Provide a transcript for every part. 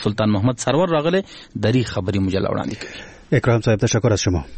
سلطان محمد سرور راغله دری خبری مجله وړاندې کوي. اکرام صاحب تشکر از شما.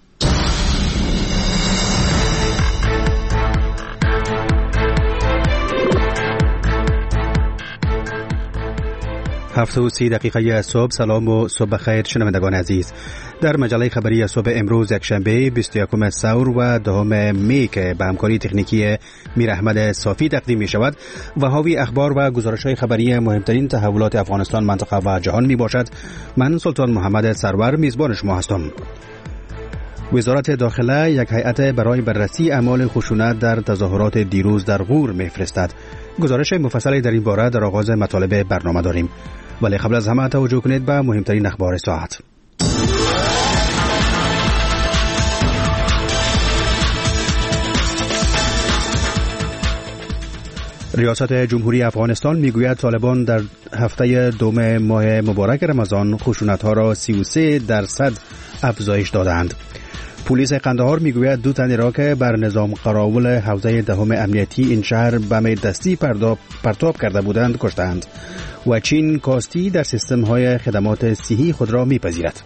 هفته و 30 دقیقه صبح. سلام و صبح خیر شنوندگان عزیز. در مجله خبری صبح امروز یکشنبه 21 ثور و 2 می که به همکاری تکنیکی میر احمد صافی تقدیم می شود و حاوی اخبار و گزارش های خبری مهمترین تحولات افغانستان، منطقه و جهان می باشد. من سلطان محمد سرور میزبان شما هستم. وزارت داخله یک هیئت برای بررسی اعمال خشونت در تظاهرات دیروز در غور میفرستد. گزارش مفصلی در این باره در آغاز مطالب برنامه داریم، ولی قبل از همه توجه کنید به مهمترین اخبار ساعت. ریاست جمهوری افغانستان میگوید طالبان در هفته دوم ماه مبارک رمضان خشونت‌ها را 33% افزایش دادند. پلیس قندهار میگوید 2 تن را که بر نظام قراول حوزه دهم امنیتی این شهر بم دستی پرتاب کرده بودند کشتند و چین کاستی در سیستم های خدمات صحی خود را میپذیرد.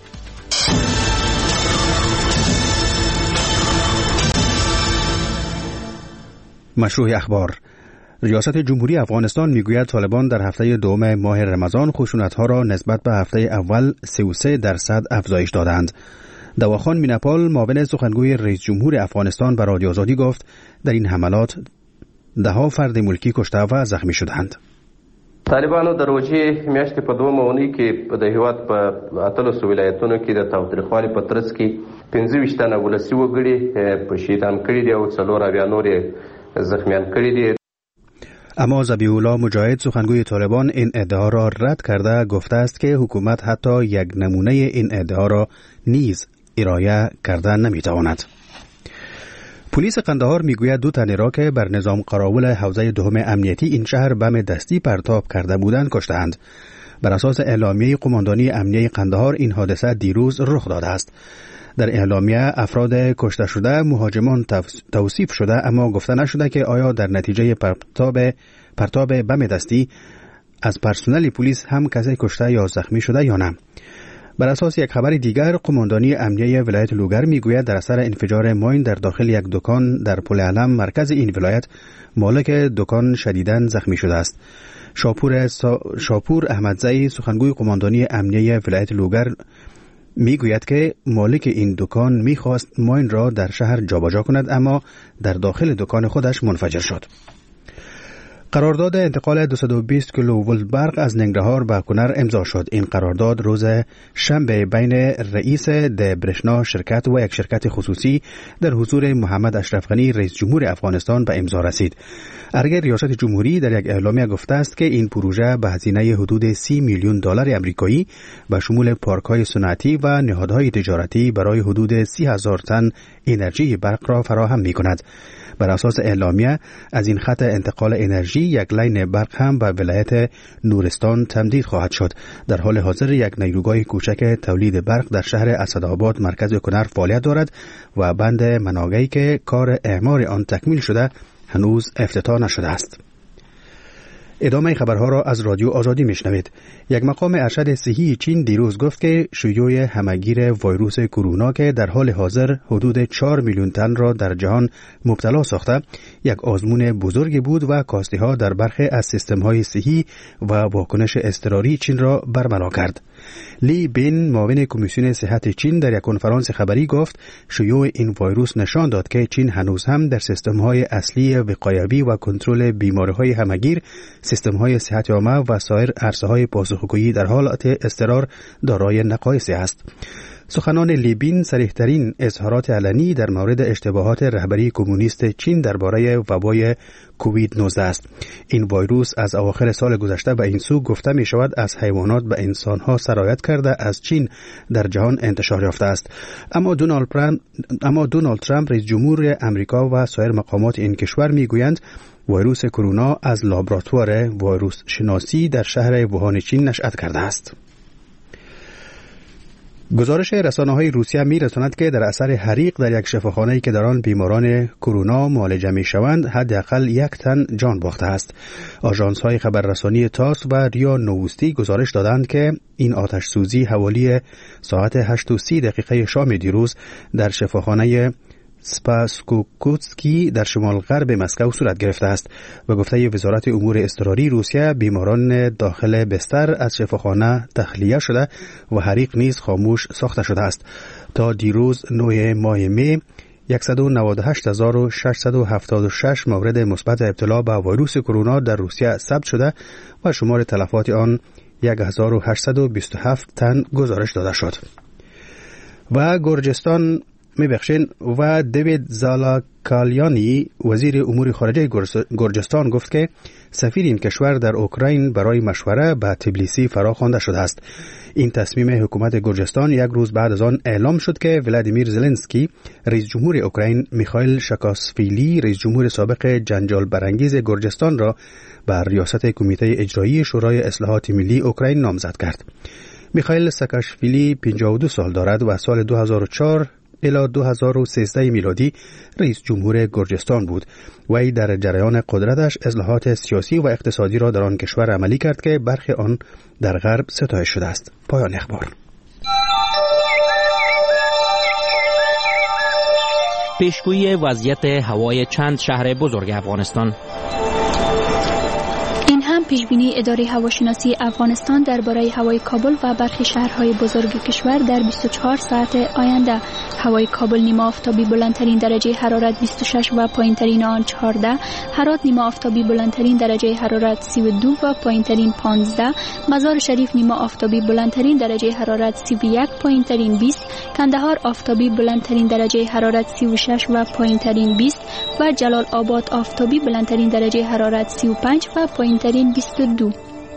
مشروع اخبار. ریاست جمهوری افغانستان میگوید طالبان در هفته دوم ماه رمضان خشونت‌ها را نسبت به هفته اول 33% افزایش دادند. دواخان مینپال معاون سخنگوی رئیس جمهور افغانستان به رادیو آزادی گفت در این حملات 10 فرد ملکی کشته و زخمی شدند. طالبانو د روژې میاشتې په 2 ماونۍ کې د هیواد په 18 ولایتونو کې د تاوتریخوالي په ترڅ کې 25 تنه ولسي وګړي په شهیدان کړي دي او 4 اویا نور زخمیان کړي دي. اما ذبیح الله مجاهد سخنگوی طالبان این ادعا را رد کرده گفته است که حکومت حتی یک نمونه این ادعا را نیز ارائه کرده نمیتواند. پلیس قندهار میگوید 2 تن را که بر نظام قراول حوزه دهم امنیتی این شهر بم دستی پرتاب کرده بودند کشتند. بر اساس اعلامیه قماندانی امنیه قندهار این حادثه دیروز رخ داده است. در اعلامیه افراد کشته شده مهاجمان توصیف شده، اما گفته نشده که آیا در نتیجه پرتاب بم دستی از پرسنل پلیس هم کسی کشته یا زخمی شده یا نه. بر اساس یک خبر دیگر قماندانی امنیه ولایت لوگر میگوید در اثر انفجار ماین در داخل یک دکان در پل علم مرکز این ولایت مالک دکان شدیداً زخمی شده است. شاپور احمدزئی سخنگوی قماندانی امنیه ولایت لوگر میگوید که مالک این دکان میخواست ماین را در شهر جابجا کند، اما در داخل دکان خودش منفجر شد. قرارداد انتقال 220 کیلوولت برق از ننگرهار به کنر امضا شد. این قرارداد روز شنبه بین رئیس دبرشنا شرکت و یک شرکت خصوصی در حضور محمد اشرف غنی رئیس جمهور افغانستان به امضا رسید. ارگه ریاست جمهوری در یک اعلامیه گفته است که این پروژه به هزینه حدود 30 میلیون دلار آمریکایی به شمول پارک‌های صنعتی و نهادهای تجارتی برای حدود 30,000 تن انرژی برق را فراهم می‌کند. بر اساس اعلامیه از این خط انتقال انرژی یک لین برق هم به ولایت نورستان تمدید خواهد شد. در حال حاضر یک نیروگاه کوچک تولید برق در شهر اسدآباد مرکز کنر فعالیت دارد و بند مناگهی که کار اعمار آن تکمیل شده هنوز افتتاح نشده است. ادامه خبرها را از رادیو آزادی میشنوید. یک مقام ارشد صحی چین دیروز گفت که شیوع همهگیر ویروس کرونا که در حال حاضر حدود 4 میلیون تن را در جهان مبتلا ساخته یک آزمون بزرگی بود و کاستی‌ها در برخی از سیستم‌های صحی و واکنش اضطراری چین را برملا کرد. لی بین معاون کمیسیون صحت چین در یک کنفرانس خبری گفت شیوع این ویروس نشان داد که چین هنوز هم در سیستم‌های اصلی وقایوی و کنترل بیماری‌های همهگیر، سیستم‌های صحت عامه و سایر عرصه‌های پاسخگویی در حالت اضطرار دارای نقایص است. سخنان لیبین صریح‌ترین اظهارات علنی در مورد اشتباهات رهبری کمونیست چین درباره وبای کووید 19 است. این ویروس از اواخر سال گذشته به این سو گفته می شود از حیوانات به انسان‌ها سرایت کرده از چین در جهان انتشار یافته است. اما دونالد ترامپ رئیس جمهور امریکا و سایر مقامات این کشور می گویند ویروس کرونا از لابراتوار ویروس شناسی در شهر ووهان چین نشأت کرده است. گزارش رسانه‌های روسیه می‌رساند که در اثر حریق در یک شفاخانه‌ای که در آن بیماران کرونا معالجه می‌شوند حداقل 1 تن جان باخته است. آژانس‌های خبررسانی تاس و ریا نووستی گزارش دادند که این آتش سوزی حوالی ساعت 8:30 شام دیروز در شفاخانه سپاسکوکوتسکی در شمال غرب مسکو صورت گرفته است و گفته وزارت امور اضطراری روسیه بیماران داخل بستر از شفاخانه تخلیه شده و حریق نیز خاموش ساخته شده است. تا دیروز 9 ماه می 198,676 مورد مثبت ابتلا به ویروس کرونا در روسیه ثبت شده و شمار تلفات آن 1827 تن گزارش داده شد. و گرجستان و دیوید زالاکالیانی وزیر امور خارجه گرجستان گفت که سفیر این کشور در اوکراین برای مشوره به تبلیسی فرا خوانده شده است. این تصمیم حکومت گرجستان یک روز بعد از آن اعلام شد که ولادیمیر زلنسکی رئیس جمهور اوکراین میخائیل شاکاسویلی رئیس جمهور سابق جنجال برانگیز گرجستان را بر ریاست کمیته اجرایی شورای اصلاحات ملی اوکراین نامزد کرد. میخائیل ساکاشویلی 52 سال دارد و سال 2004 الی 2013 میلادی رئیس جمهور گرجستان بود. وی در جریان قدرتش اصلاحات سیاسی و اقتصادی را در آن کشور عملی کرد که برخی آن در غرب ستایش شده است. پایان اخبار. پیشگویی وضعیت هوای چند شهر بزرگ افغانستان. پیشبینی اداره هواشناسی افغانستان درباره هوای کابل و برخی شهرهای بزرگ کشور در 24 ساعت آینده. هوای کابل نیمه آفتابی بلندترین درجه حرارت 26 و پایینترین آن 14. هرات نیمه آفتابی بلندترین درجه حرارت 32 و پایینترین 15. مزار شریف نیمه آفتابی بلندترین درجه حرارت 31 پایینترین 20. کندهار آفتابی بلندترین درجه حرارت 36 و پایینترین 20 و جلال آباد آفتابی بلندترین درجه حرارت 35 و پایینترین 22.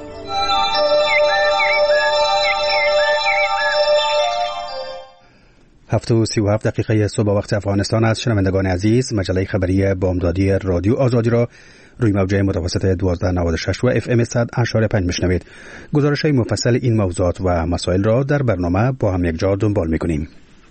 هفت و 37 دقیقه صبح وقت افغانستان است. شنوندگان عزیز، مجله خبری بامدادی رادیو آزادی را روی موجه متوسط 1296 و FM 100.5 میشنوید. گزارش‌های مفصل این موضوعات و مسائل را در برنامه با هم یک جا دنبال می‌کنیم.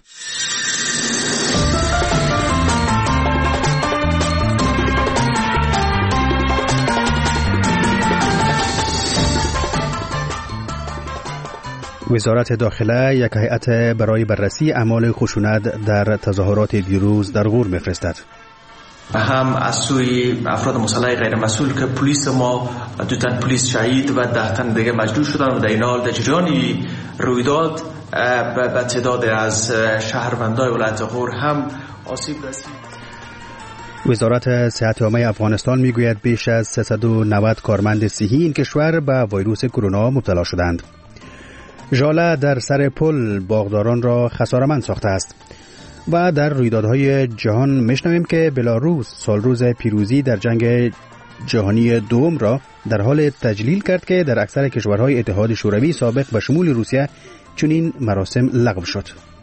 وزارت داخله یک هیئت برای بررسی اعمال خشونت در تظاهرات دیروز در غور می‌فرستد. هم از سوی افراد مسلح غیر مسئول که پلیس ما 2 تن پلیس شهید و 10 تن دیگه مجروح شدن و در این حال در جریان رویداد به تعداد از شهروندان ولایت غور هم آسیب رسید. وزارت صحت عامه افغانستان میگوید بیش از 390 کارمند صحی این کشور به ویروس کرونا مبتلا شدند. ژاله در سر پل باغداران را خساره‌مند ساخته است. و در رویدادهای جهان میشنویم که بلاروس سالروز پیروزی در جنگ جهانی دوم را در حال تجلیل کرد که در اکثر کشورهای اتحاد شوروی سابق به شمول روسیه چنین مراسم لغو شد.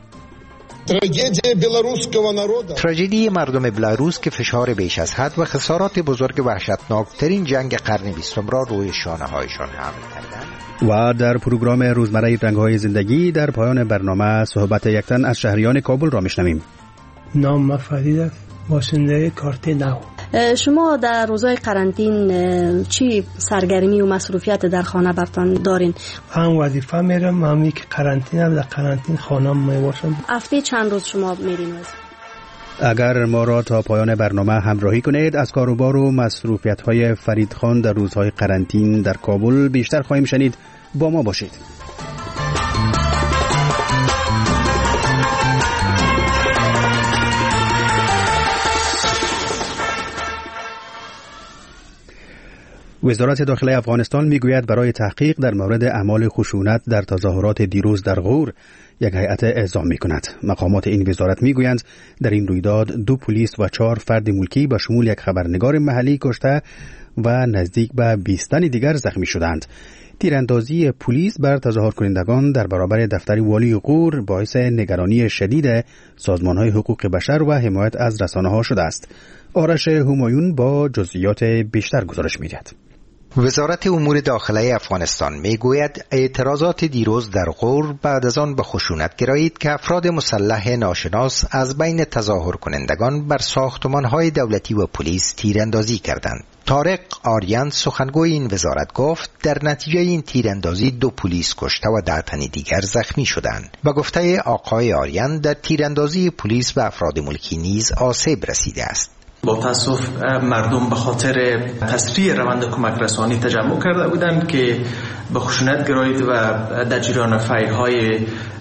تراژدی مردم بلاروس که فشار بیش از حد و خسارات بزرگ وحشتناکترین جنگ قرن 20 را روی شانه هایشان حمل کردند. و در پروگرام روزمره رنگ‌های زندگی در پایان برنامه صحبت یک تن از شهریان کابل را میشنویم. نام من فرید است، باشنده کارت نو. شما در روزهای قرنطین چی سرگرمی و مصروفیت در خانه برتان دارین؟ هم وظیفه میرم، هم که قرنطینم، در قرنطین خانم میباشم. هفته چند روز شما میرین وظیفه؟ اگر ما را تا پایان برنامه همراهی کنید از کاروبار و مصروفیت‌های فرید خان در روزهای قرنطین در کابل بیشتر خواهیم شنید. با ما باشید. وزارت داخله افغانستان میگوید برای تحقیق در مورد اعمال خشونت در تظاهرات دیروز در غور یک هیئت اعزام می‌کند. مقامات این وزارت میگویند در این رویداد 2 پلیس و 4 فرد ملکی به شمول یک خبرنگار محلی کشته و نزدیک به 20 تن دیگر زخمی شدند. تیراندازی پلیس بر تظاهرکنندگان در برابر دفتر والی غور باعث نگرانی شدید سازمان‌های حقوق بشر و حمایت از رسانه‌ها شده است. آرش همایون با جزئیات بیشتر گزارش می‌دهد. وزارت امور داخله افغانستان میگوید اعتراضات دیروز در غور بعد از آن به خشونت گرایید که افراد مسلح ناشناس از بین تظاهر کنندگان بر ساختمان‌های دولتی و پلیس تیراندازی کردند. طارق آریان سخنگوی این وزارت گفت در نتیجه این تیراندازی 2 پلیس کشته و 10 تن دیگر زخمی شدند. به گفته آقای آریان در تیراندازی پلیس به افراد ملکی نیز آسیب رسیده است. با تاسف مردم به خاطر تسریع روند کمک رسانی تجمع کرده بودند که به خشونت گرایید و در جریان فیرهای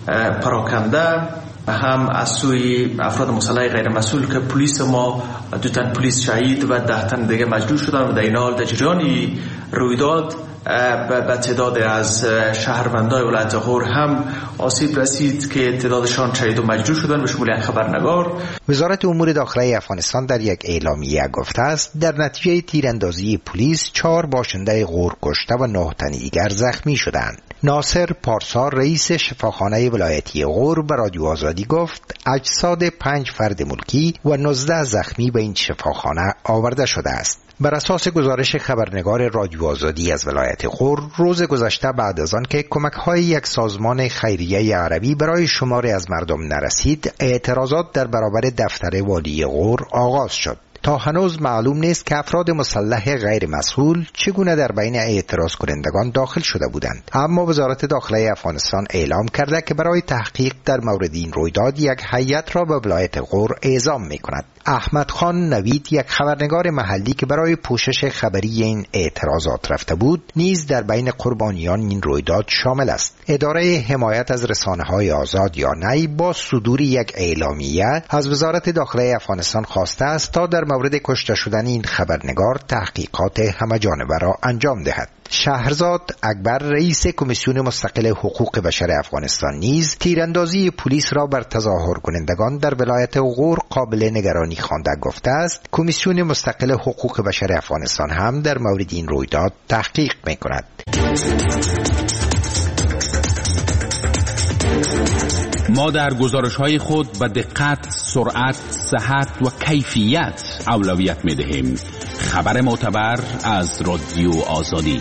پراکنده هم از سوی افراد مسلح غیر مسئول که پلیس ما 2 تن پلیس شهید و 10 تن دیگه مجروح شدند و در این حال در جریان رویداد به تعداد از شهروندان ولایت غور هم آسیب رسید که تعدادشان شهید و مجروح شدند به شمول خبرنگار. وزارت امور داخله افغانستان در یک اعلامیه گفته است در نتیجه تیراندازی پلیس 4 باشنده غور کشته و 9 تن دیگر زخمی شدند. ناصر پارسا رئیس شفاخانه ولایتی غور به رادیو آزادی گفت اجساد 5 فرد ملکی و 19 زخمی به این شفاخانه آورده شده است. بر اساس گزارش خبرنگار رادیو آزادی از ولایت غور روز گذشته بعد از آن که کمک‌های یک سازمان خیریه عربی برای شماری از مردم نرسید، اعتراضات در برابر دفتر والی غور آغاز شد. تا هنوز معلوم نیست که افراد مسلح غیر مسئول چگونه در بین اعتراض کنندگان داخل شده بودند، اما وزارت داخله افغانستان اعلام کرده که برای تحقیق در مورد این رویداد یک هیئت را به ولایت غور اعزام می‌کند. احمد خان نوید، یک خبرنگار محلی که برای پوشش خبری این اعتراضات رفته بود، نیز در بین قربانیان این رویداد شامل است. اداره حمایت از رسانه‌های آزاد یا نی با صدور یک اعلامیه از وزارت داخله افغانستان خواسته است تا در مورد کشته شدن این خبرنگار تحقیقات همه‌جانبه را انجام دهد. شهرزاد اکبر رئیس کمیسیون مستقل حقوق بشر افغانستان نیز تیراندازی پلیس را بر تظاهر کنندگان در ولایت غور قابل نگرانی خوانده گفته است کمیسیون مستقل حقوق بشر افغانستان هم در مورد این رویداد تحقیق می‌کند. ما در گزارش‌های خود به دقت، سرعت، صحت و کیفیت اولویت می‌دهیم. خبر معتبر از رادیو آزادی.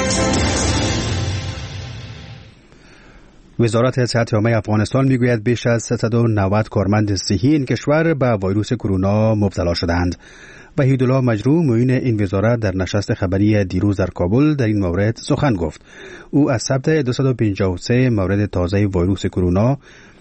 وزارت صحت عامه افغانستان میگوید بیش از 390 کارمند صحی این کشور به ویروس کرونا مبتلا شدند. وحیدالله مجروح معین این وزارت در نشست خبری دیروز در کابل در این مورد سخن گفت. او از ثبت 253 مورد تازه ویروس کرونا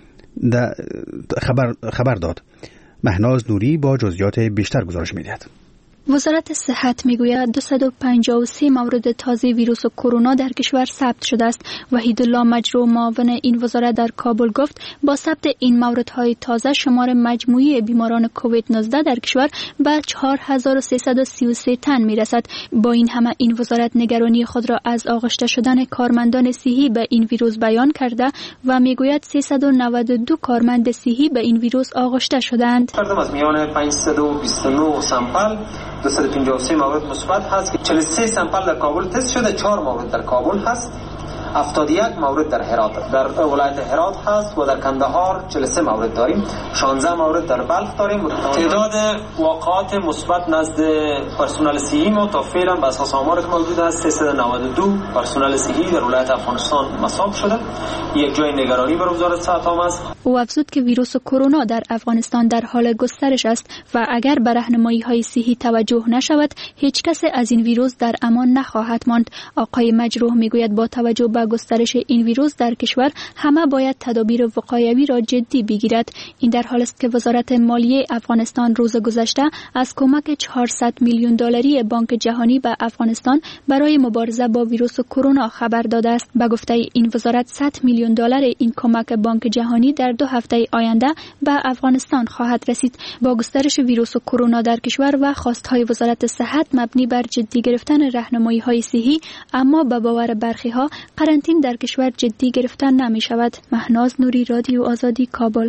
خبر داد. مهناز نوری با جزئیات بیشتر گزارش می‌دهد. وزارت صحت میگوید 253 مورد تازه ویروس کرونا در کشور ثبت شده است. وحیدالله مجروح معاون این وزارت در کابل گفت با ثبت این موردهای تازه شمار مجموعی بیماران کووید 19 در کشور به 4333 تن میرسد. با این همه این وزارت نگرانی خود را از آغشته شدن کارمندان صحی به این ویروس بیان کرده و میگوید 392 کارمند صحی به این ویروس آغشته شدند. از میان 529 سامپل 253 مورد مثبت هست که 43 سامپل در کابل تست شده، 4 مورد در کابل هست، 71 مورد در هرات، در ولایت هرات هست و در کندهار 43 مورد داریم، 16 مورد در بلخ داریم. تعداد واقعات مثبت نزد پرسنل صحی ما تا فعلا به اساس آمار که موجود است 392 پرسنل صحی در ولایت افغانستان مصاب شده. یک جای نگرانی برای وزارت صحت عامه است. او افزود که ویروس کرونا در افغانستان در حال گسترش است و اگر به راهنمایی‌های صحی توجه نشود هیچ کس از این ویروس در امان نخواهد ماند. آقای مجروح میگوید با توجه به گسترش این ویروس در کشور همه باید تدابیر وقایوی را جدی بگیرد. این در حالی است که وزارت مالیه افغانستان روز گذشته از کمک 400 میلیون دلاری بانک جهانی به افغانستان برای مبارزه با ویروس کرونا خبر داده است. به گفته این وزارت 100 میلیون دلار این کمک بانک جهانی در 2 هفته آینده به افغانستان خواهد رسید. با گسترش ویروس کرونا در کشور و خواستهای وزارت صحت مبنی بر جدی گرفتن راهنمایی‌های صحی، اما به باور برخی‌ها قرنطینه در کشور جدی گرفتن نمی شود. مهناز نوری، رادیو آزادی، کابل.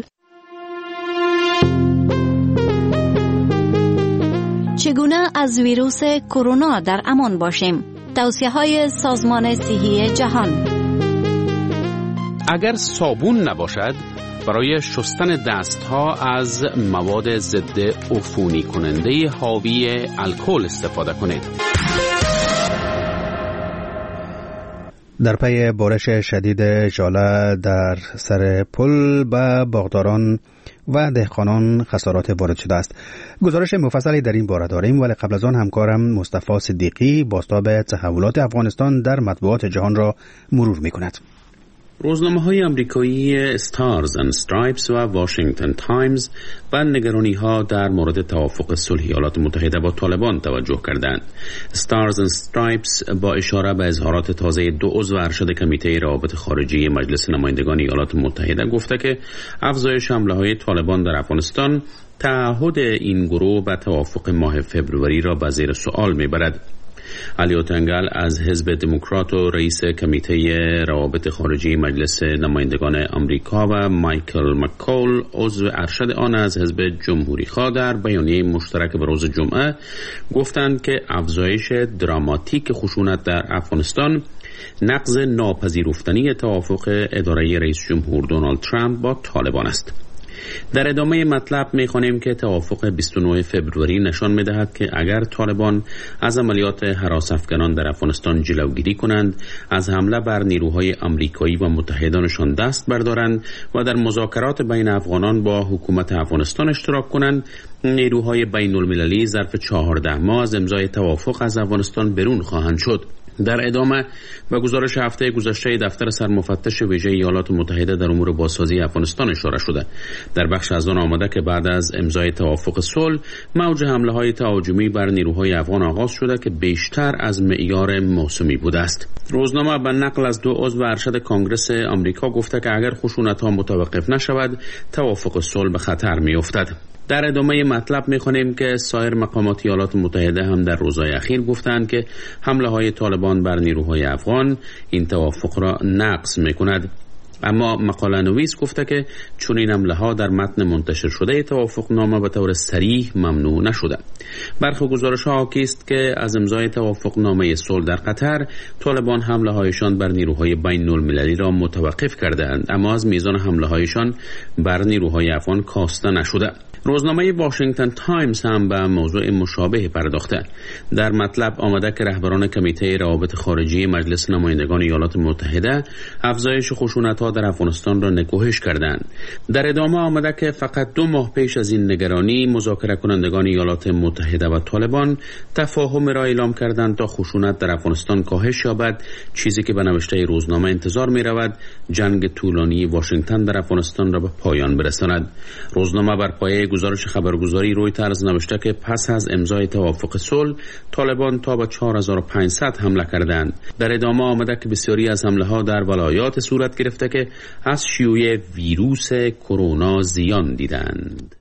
چگونه از ویروس کرونا در امان باشیم؟ توصیه‌های سازمان صحی جهان. اگر صابون نباشد برای شستن دستها از مواد ضد عفونی کننده حاوی الکل استفاده کنید. در پی بارش شدید ژاله در سر پل به باغداران و دهقانان خسارات وارد شده است. گزارش مفصلی در این باره داریم، ولی قبل از آن همکارم مصطفی صدیقی بازتاب تحولات افغانستان در مطبوعات جهان را مرور می‌کند. روزنامه‌های آمریکایی استارز اند استرایپس و واشنگتن تایمز به نگرانی‌ها در مورد توافق صلح ایالات متحده با طالبان توجه کردند. استارز اند استرایپس با اشاره به اظهارات تازه دو عضو ارشد کمیته روابط خارجی مجلس نمایندگان ایالات متحده گفته که افزایش حمله‌های طالبان در افغانستان تعهد این گروه به توافق ماه فوریه را به زیر سوال می‌برد. الیوت انگل از حزب دموکرات و رئیس کمیته روابط خارجی مجلس نمایندگان آمریکا و مایکل مکول عضو ارشد آن از حزب جمهوری خواه در بیانیه مشترک به روز جمعه گفتند که افزایش دراماتیک خشونت در افغانستان نقض ناپذیرفتنی توافق اداره رئیس جمهور دونالد ترامپ با طالبان است. در ادامه مطلب می‌خوانیم که توافق 29 فوریه نشان می‌دهد که اگر طالبان از عملیات هراس‌افکنان در افغانستان جلوگیری کنند، از حمله بر نیروهای آمریکایی و متحدانشان دست بردارند و در مذاکرات بین افغانان با حکومت افغانستان اشتراک کنند، نیروهای بین‌المللی ظرف 14 ماه از امضای توافق از افغانستان برون خواهند شد. در ادامه به گزارش هفته گذشته دفتر سرمفتش ویژه ایالات متحده در امور بازسازی افغانستان اشاره شده. در بخش از آن آمده که بعد از امضای توافق صلح موج حمله‌های تهاجمی بر نیروهای افغان آغاز شده که بیشتر از معیار موسمی بوده است. روزنامه به نقل از دو عضو ارشد کانگرس آمریکا گفته که اگر خشونت‌ها متوقف نشود، توافق صلح به خطر می‌افتد. در ادامه مطلب می‌خوانیم که سایر مقامات ایالات متحده هم در روزهای اخیر گفتند که حمله‌های طالبان بر نیروهای افغان این توافق را نقض می‌کند. اما مقاله نویس گفته که چون این حمله‌ها در متن منتشر شده توافق نامه به طور صریح ممنوع نشده. برخی گزارش‌ها حاکی است که از امضای توافق نامه صلح در قطر طالبان حمله‌هایشان بر نیروهای بین‌المللی را متوقف کرده‌اند، اما از میزان حمله‌هایشان بر نیروهای افغان کاسته نشده. روزنامه واشنگتن تایمز هم به موضوع مشابه پرداخته. در مطلب آمده که رهبران کمیته روابط خارجی مجلس نمایندگان ایالات متحده افزایش خشونت‌ها در افغانستان را نکوهش کردند. در ادامه آمده که فقط 2 ماه پیش از این نگرانی مذاکره کنندگان ایالات متحده و طالبان تفاهم را اعلام کردند تا خشونت در افغانستان کاهش یابد، چیزی که به نوشته روزنامه انتظار می رود جنگ طولانی واشنگتن در افغانستان را به پایان برساند. روزنامه بر پایه گزارش خبرگزاری رویترز نوشته که پس از امضای توافق صلح طالبان تا به 4500 حمله کردند. در ادامه آمده که بسیاری از حمله‌ها در ولایات صورت گرفته که از شیوع ویروس کرونا زیان دیدند.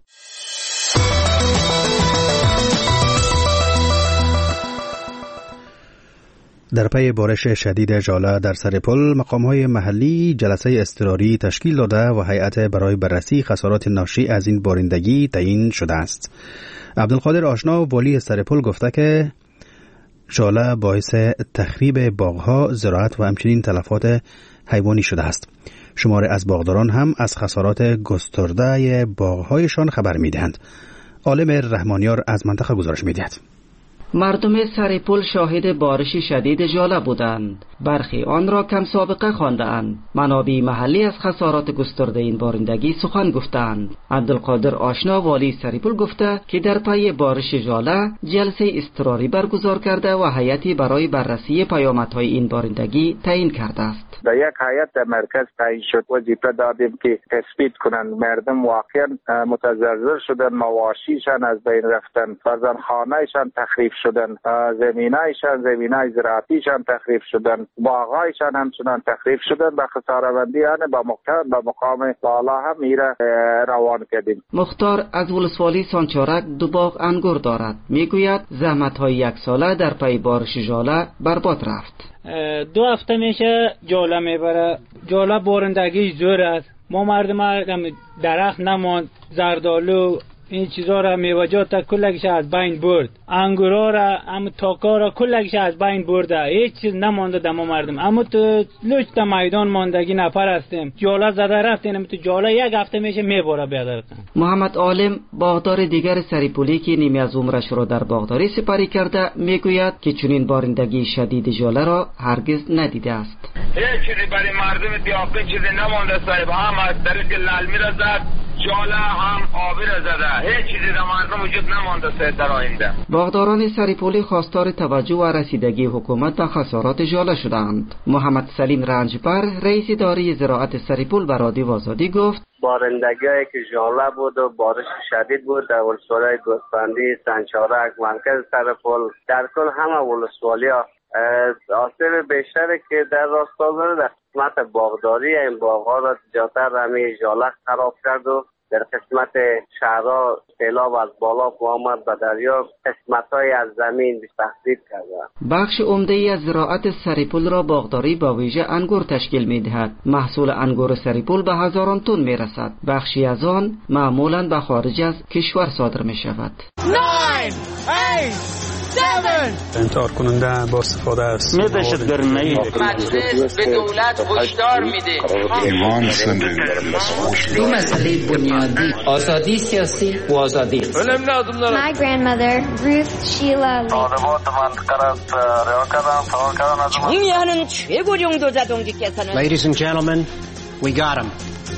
در پی بارش شدید ژاله در سر پل، مقام‌های محلی جلسه اضطراری تشکیل داده و هیئت برای بررسی خسارات ناشی از این بارندگی تعیین شده است. عبدالقادر آشنا والی سر پل گفته که ژاله باعث تخریب باغ‌ها، زراعت و همچنین تلفات حیوانی شده است. شمار از باغداران هم از خسارات گسترده باغ‌هایشان خبر می‌دهند. عالم رحمانیار از منطقه گزارش می‌دهد. مردم سر پل شاهد بارش شدید ژاله بودند. برخی آن را کم سابقه خواندند. منابع محلی از خسارات گسترده این بارندگی سخن گفتند. عبدالقادر آشنا والی سر پل گفته که در پی بارش ژاله جلسه اضطراری برگزار کرده و هیئتی برای بررسی پیامدهای این بارندگی تعیین کرده است. در یک هیئت در مرکز تعیین شد، وظیفه دادیم که تثبیت کنند مردم واقعا متضرر شدن، مواشیشان از بین رفتن، فرزندخانه‌شان تخریب شدن، زمینایشان، زمینای زراعتیشان تخریب شدن، باغایشان همچنان تخریب شدن. به خساره‌بندی آن با مقام بالا هم میره روان کردیم. مختار از ولسوالی سانچارک 2 باغ انگور دارد. میگوید زحمت‌های 1 ساله در پی بارش ژاله برباد رفت. 2 هفته میشه ژاله میبره. ژاله بارندگی زور است. ما مردم درخت نماند، زردالو، این چیزا را میوجات کلش از بین برد. انگورا را ام تاکا را کلش از بین برده. هیچ چیز نمانده دم مردم. اما تو لوچ میدان ماندگی نفر هستیم. جاله زده رفتیم تو جاله یک هفته میشه میبره بیادرتن. محمد عالم باغدار دیگر سریپولی که نیمی از عمرش را در باغداری سپری کرده میگوید که چنین بارندگی شدید جاله را هرگز ندیده است. هیچ چیزی برای مردم دیاقه چیزی نمانده صاحب. هم از طریق للمی را زد، جاله هم آبی را زده. هیچ چیزی در مردم وجود نمانده صاحب در آینده. باغداران سریپولی خواستار توجه و رسیدگی حکومت به خسارات جاله شدند. محمد سلیم رنجبر رئیس اداره زراعت سریپول به رادیو آزادی گفت بارندگی که جاله بود و بارش شدید بود در ولسوالی گوسفندی، سنچارک، مرکز سریپول، در کل همه ولسوالیا آسیب بیشتری که در راستا داره در قسمت باغداری این باغ‌ها را زیادتر همین جاله خراب کرد و در قسمت شهرها سیلاب از بالا آمد به دریا قسمت‌های از زمین تخریب کرده. بخش عمده‌ای از زراعت سریپول را باغداری با ویژه انگور تشکیل می‌دهد. محصول انگور سریپول به هزاران تن می‌رسد. بخشی از آن معمولاً به خارج از کشور صادر می‌شود. 9 8 انتحار کننده با استفاده است. مجلس به دولت هشدار میده. دو مسئله بنیادی، آزادی سیاسی و آزادی. My grandmother, Ruth Sheila 정의하는 최고령 도자동지께서는 Ladies and gentlemen, we got him.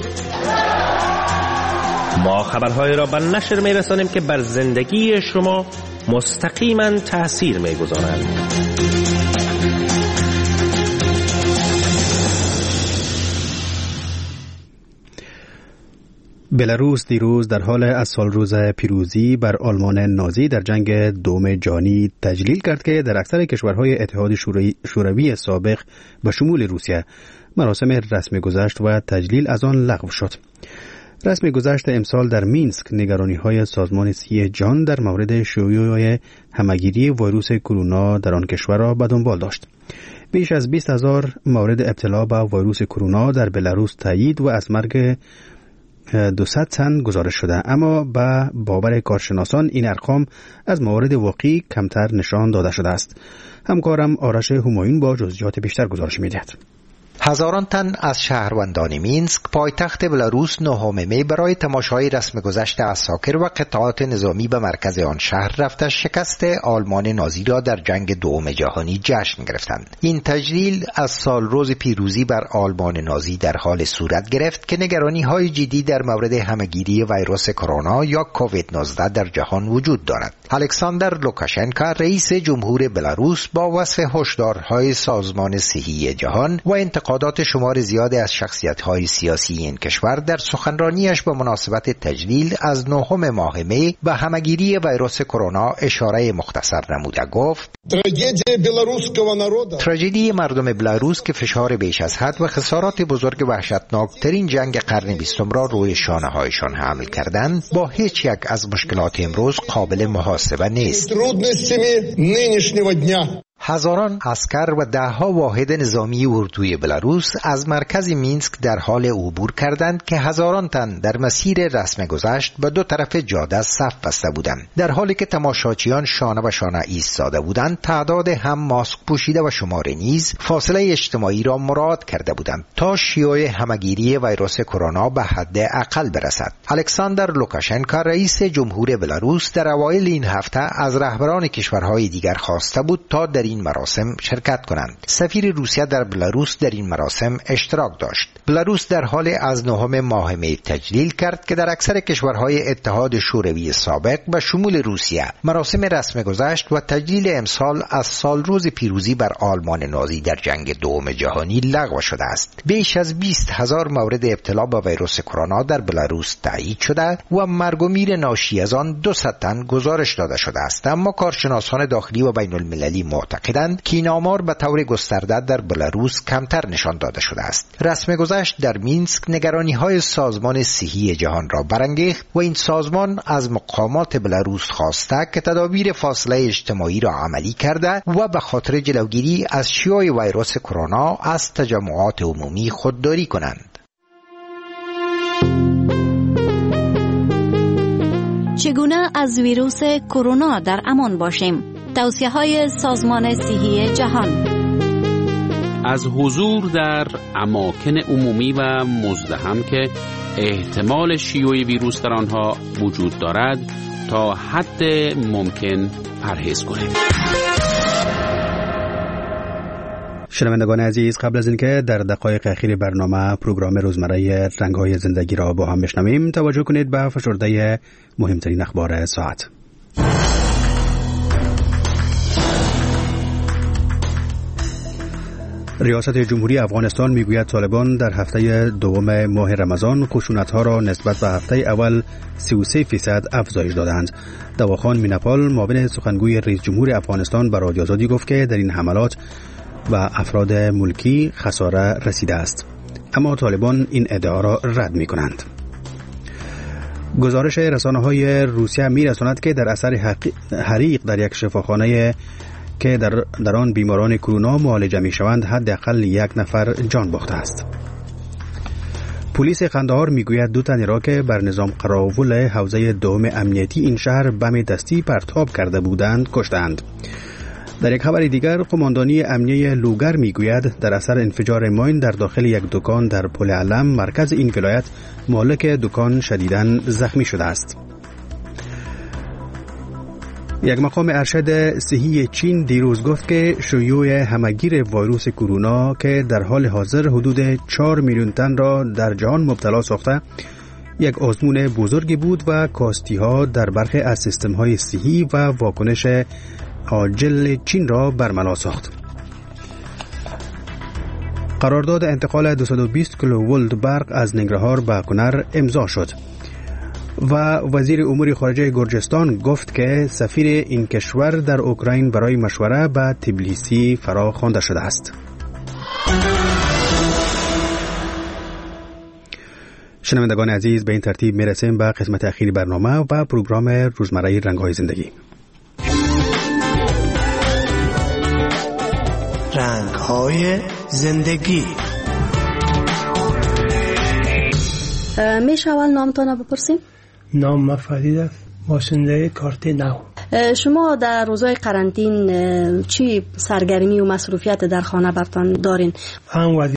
ما خبرهای را به نشر میرسانیم که بر زندگی شما مستقیما تأثیر میگذارند. بلاروس دیروز در حال از سالروز پیروزی بر آلمان نازی در جنگ دوم جهانی تجلیل کرد که در اکثر کشورهای اتحاد شوروی سابق به شمول روسیه مراسم رسمی گذشت و تجلیل از آن لغو شد. رسمی گذشت امسال در مینسک نگرانی‌های سازمان صحی جهان در مورد شیوع همه‌گیری ویروس کرونا در آن کشور را به دنبال داشت. بیش از 20,000 مورد ابتلا به ویروس کرونا در بلاروس تایید و از مرگ 200 تن گزارش شده، اما به باور کارشناسان این ارقام از موارد واقعی کمتر نشان داده شده است. همکارم آرش همایون با جزئیات بیشتر گزارش می‌دهد. هزاران تن از شهروندان مینسک پایتخت بلاروس 9 می برای تماشای رسم گذشت عساکر و قطعات نظامی به مرکز آن شهر رفته شکست آلمان نازی را در جنگ دوم جهانی جشن گرفتند. این تجلیل از سالروز پیروزی بر آلمان نازی در حال صورت گرفت که نگرانی‌های جدی در مورد همه‌گیری ویروس کرونا یا کووید 19 در جهان وجود دارد. الکساندر لوکاشنکا رئیس جمهور بلاروس با وصف هشدارهای سازمان صحی جهان و انتقادات شمار زیادی از شخصیت‌های سیاسی این کشور در سخنرانیش به مناسبت تجلیل از 9 ماه می به همه‌گیری ویروس کرونا اشاره مختصر نموده گفت: تراژدی مردم بلاروس که فشار بیش از حد و خسارات بزرگ وحشتناکترین جنگ قرن 20 را روی شانه‌هایشان حمل کردند با هیچ یک از مشکلات امروز قابل محاسبه نیست. هزاران عسکر و دهها واحد نظامی اردوی بلاروس از مرکز مینسک در حال عبور کردند که هزاران تن در مسیر رسم گذشت به دو طرف جاده صف بسته بودند. در حالی که تماشاچیان شانه به شانه ایستاده بودند، تعداد هم ماسک پوشیده و شمار نیز فاصله اجتماعی را مراعات کرده بودند تا شیوع همه‌گیری ویروس کرونا به حد اقل برسد. الکساندر لوکاشنکا رئیس جمهور بلاروس در اوایل این هفته از رهبران کشورهای دیگر خواسته بود تا در این مراسم شرکت کنند. سفیر روسیه در بلاروس در این مراسم اشتراک داشت. بلاروس در حال از 9 ماه می تجلیل کرد که در اکثر کشورهای اتحاد شوروی سابق به شمول روسیه مراسم رسم گذشت و تجلیل امسال از سالروز پیروزی بر آلمان نازی در جنگ دوم جهانی لغو شده است. بیش از 20,000 مورد ابتلا به ویروس کرونا در بلاروس تایید شده و مرگ و میر ناشی از آن 200 تن گزارش داده شده است، اما کارشناسان داخلی و بین المللی معتقدند که این آمار به طور گسترده در بلاروس کمتر نشان داده شده است. رسم گذشت در مینسک نگرانی‌های سازمان صحی جهان را برانگیخت و این سازمان از مقامات بلاروس خواسته که تدابیر فاصله اجتماعی را عملی کرده و به خاطر جلوگیری از شیوع ویروس کرونا از تجمعات عمومی خودداری کنند. چگونه از ویروس کرونا در امان باشیم؟ توصیه‌های سازمان صحی جهان. از حضور در اماکن عمومی و مزدحم که احتمال شیوع ویروس در آنها وجود دارد تا حد ممکن پرهیز کنیم. شنوندگان عزیز، قبل از اینکه در دقایق اخیر برنامه پروگرام روزمره رنگ‌های زندگی را با هم بشنویم، توجه کنید به فشرده مهمترین اخبار ساعت. ریاست جمهوری افغانستان میگوید طالبان در هفته دوم ماه رمضان خشونت‌ها را نسبت به هفته اول 33% افزایش دادند. دواخان میناپال معاون سخنگوی رئیس جمهور افغانستان به رادیو آزادی گفت که در این حملات و افراد ملکی خساره رسیده است، اما طالبان این ادعا را رد می‌کنند. گزارش رسانه‌های روسیه می‌رساند که در اثر حریق در یک شفاخانه که در آن بیماران کرونا معالجه می‌شوند حداقل 1 نفر جان باخته است. پلیس قندهار میگوید 2 تن را که بر نظام قراول حوزه دوم امنیتی این شهر بم دستی پرتاب کرده بودند کشتند. در یک خبر دیگر، قماندانی امنیه لوگر میگوید در اثر انفجار ماین در داخل یک دکان در پل علم مرکز این ولایت مالک دکان شدیداً زخمی شده است. یک مقام ارشد صحی چین دیروز گفت که شیوع همگیر ویروس کرونا که در حال حاضر حدود 4 میلیون تن را در جهان مبتلا ساخته یک آزمون بزرگی بود و کاستی‌ها در برخی از سیستم‌های صحی و واکنش عاجل چین را برملا ساخت. قرارداد انتقال 220 کیلوولت برق از ننگرهار به کنر امضا شد و وزیر امور خارجه گرجستان گفت که سفیر این کشور در اوکراین برای مشوره به تبلیسی فرا خوانده شده است. شنوندگان عزیز، به این ترتیب میرسیم به قسمت اخیر برنامه و پروگرام روزمره رنگ‌های زندگی. رنگ‌های زندگی. میشه اول نامتان بپرسیم؟ نام ما فرید است، باشنده کارت نو. شما در روزهای قرنطین چی سرگرمی و مصروفیت در خانه برتان دارین؟